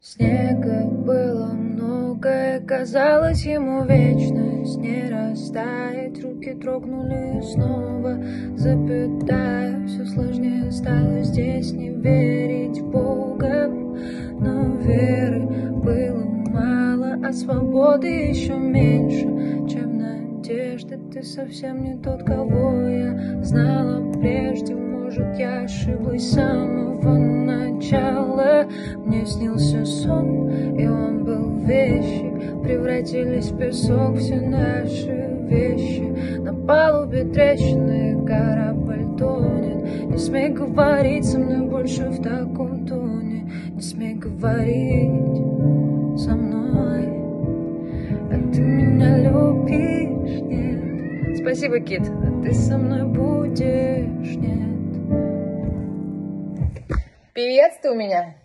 Снега было много, и казалось ему вечность не растает. Руки дрогнули снова, запятая. Все сложнее стало здесь не верить в Бога. Но веры было мало, а свободы еще меньше, чем надежды. Ты совсем не тот, кого я знала прежде. Может, я ошиблась с самого начала. Мне снился сон, и он был вещи. Превратились в песок все наши вещи. На палубе трещины, корабль тонет. Не смей говорить со мной больше в таком тоне. Не смей говорить со мной, а ты меня любишь, нет. Спасибо, Кит. А ты со мной будешь, нет. Певец ты у меня.